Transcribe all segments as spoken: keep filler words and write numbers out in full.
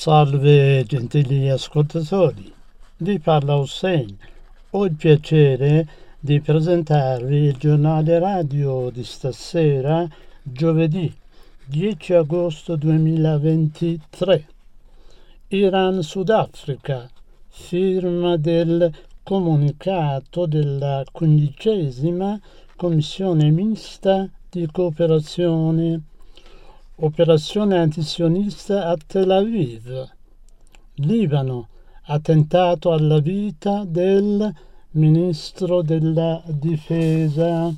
Salve gentili ascoltatori, vi parla Hussein. Ho il piacere di presentarvi il giornale radio di stasera, giovedì dieci agosto duemilaventitré. Iran-Sudafrica, firma del comunicato della quindicesima Commissione mista di cooperazione. Operazione antisionista a Tel Aviv. Libano, attentato alla vita del ministro della difesa.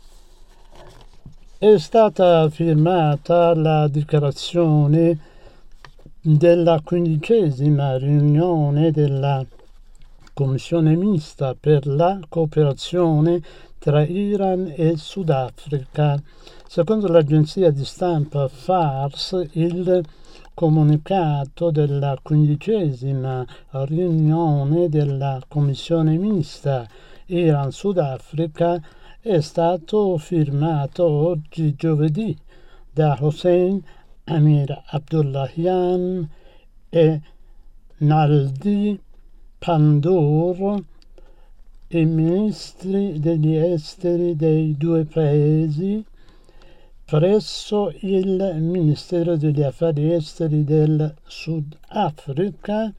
È stata firmata la dichiarazione della quindicesima riunione della Commissione mista per la cooperazione tra Iran e Sudafrica. Secondo l'agenzia di stampa Fars, il comunicato della quindicesima riunione della Commissione mista Iran-Sudafrica è stato firmato oggi giovedì da Hossein Amir Abdullahian e Naldi Pandor, i ministri degli esteri dei due paesi, presso il Ministero degli Affari Esteri del Sudafrica.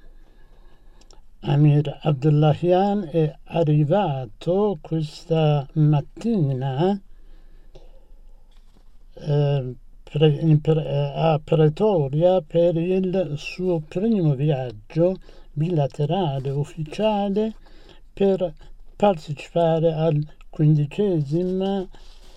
Amir Abdullahian è arrivato questa mattina eh, pre, in, pre, a Pretoria per il suo primo viaggio bilaterale ufficiale per partecipare al quindicesimo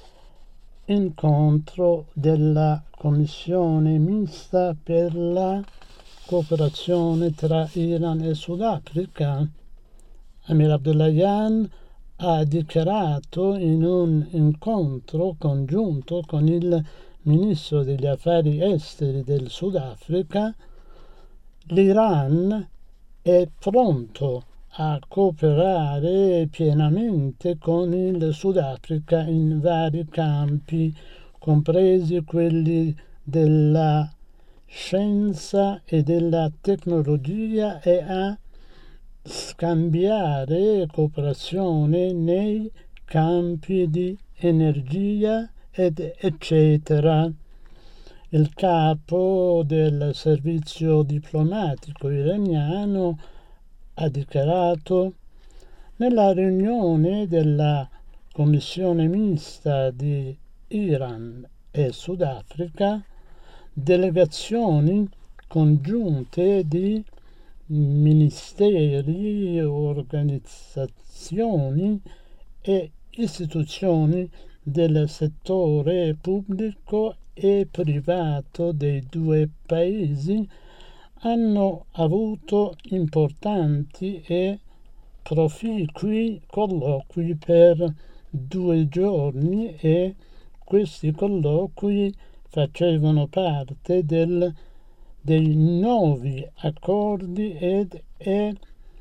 incontro della Commissione mista per la cooperazione tra Iran e Sudafrica. Amir Abdullahian ha dichiarato in un incontro congiunto con il ministro degli affari esteri del Sudafrica: l'Iran è pronto a cooperare pienamente con il Sudafrica in vari campi, compresi quelli della scienza e della tecnologia, e a scambiare cooperazione nei campi di energia ed eccetera. Il capo del servizio diplomatico iraniano ha dichiarato: nella riunione della Commissione mista di Iran e Sudafrica, delegazioni congiunte di ministeri, organizzazioni e istituzioni del settore pubblico e privato dei due paesi hanno avuto importanti e proficui colloqui per due giorni, e questi colloqui facevano parte del, dei nuovi accordi ed è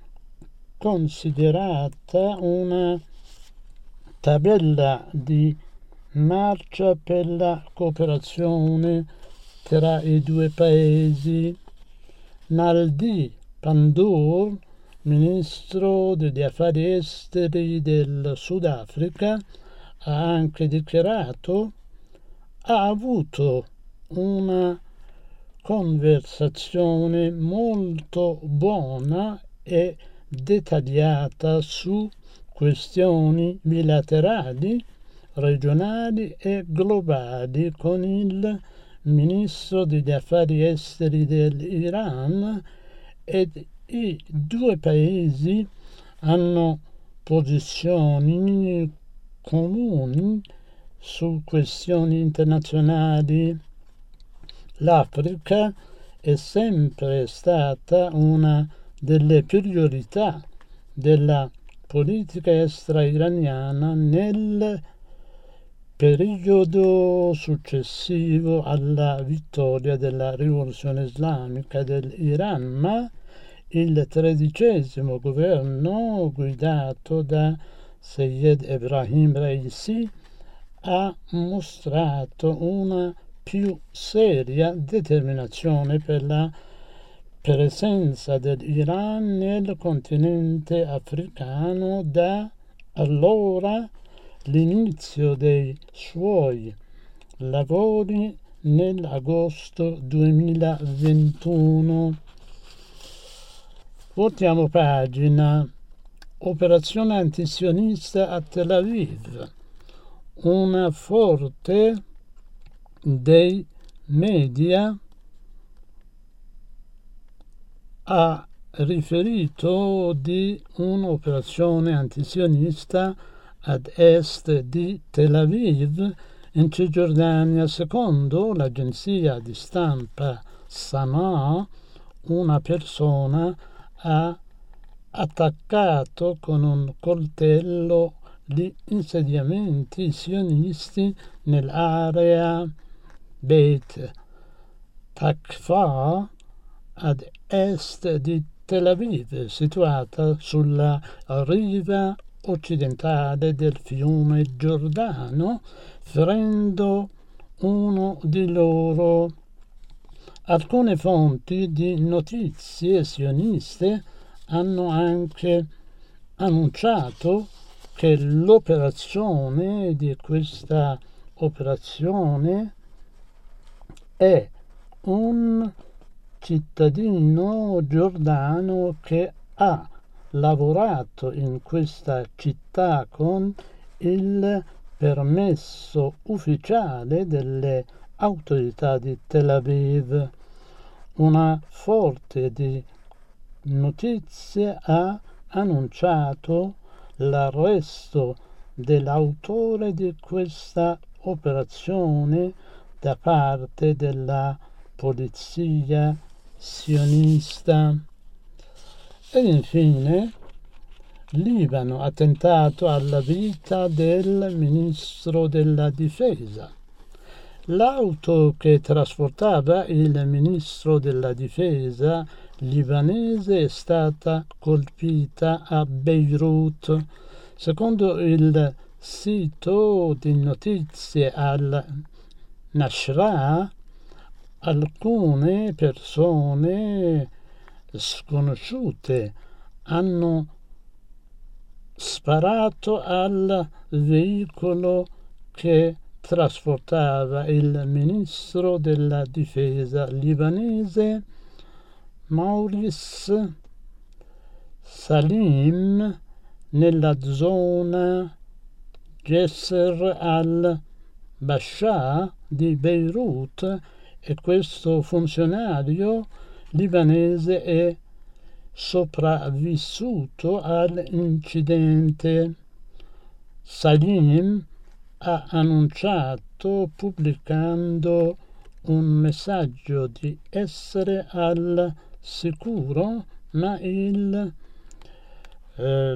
considerata una tabella di marcia per la cooperazione tra i due paesi. Naldi Pandor, ministro degli affari esteri del Sudafrica, ha anche dichiarato: ha avuto una conversazione molto buona e dettagliata su questioni bilaterali, regionali e globali con il ministro degli affari esteri dell'Iran, ed i due paesi hanno posizioni comuni su questioni internazionali. L'Africa è sempre stata una delle priorità della politica estera iraniana nel periodo successivo alla vittoria della rivoluzione islamica dell'Iran, ma il tredicesimo governo guidato da Seyed Ebrahim Raisi ha mostrato una più seria determinazione per la presenza dell'Iran nel continente africano da allora l'inizio dei suoi lavori nell'agosto duemilaventuno. Voltiamo pagina. Operazione antisionista a Tel Aviv. Una forte dei media ha riferito di un'operazione antisionista ad est di Tel Aviv in Cisgiordania. Secondo l'agenzia di stampa Sana, una persona ha attaccato con un coltello gli insediamenti sionisti nell'area Beit Takva ad est di Tel Aviv, situata sulla riva occidentale del fiume Giordano, ferendo uno di loro. Alcune fonti di notizie sioniste hanno anche annunciato che l'operazione di questa operazione è un cittadino giordano che ha lavorato in questa città con il permesso ufficiale delle autorità di Tel Aviv. Una fonte di notizie ha annunciato l'arresto dell'autore di questa operazione da parte della polizia sionista. Ed infine Libano ha tentato alla vita del ministro della difesa. L'auto che trasportava il ministro della difesa libanese è stata colpita a Beirut. Secondo il sito di notizie Al-Nashra, alcune persone sconosciute hanno sparato al veicolo che trasportava il ministro della difesa libanese Maurice Salim nella zona Jisr al-Basha di Beirut, e questo funzionario libanese è sopravvissuto all'incidente. Salim ha annunciato pubblicando un messaggio di essere al sicuro, ma il eh,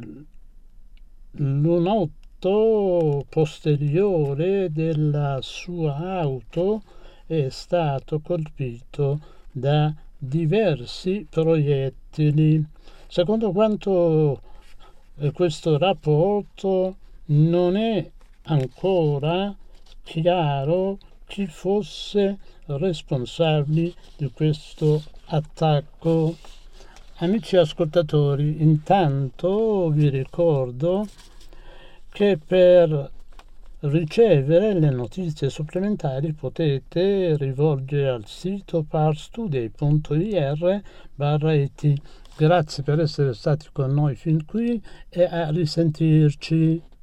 lunotto posteriore della sua auto è stato colpito da diversi proiettili. Secondo quanto eh, questo rapporto, non è ancora chiaro chi fosse responsabile di questo attacco. Amici ascoltatori, intanto vi ricordo che per ricevere le notizie supplementari potete rivolgere al sito parstoday punto ir barra it. Grazie per essere stati con noi fin qui e a risentirci.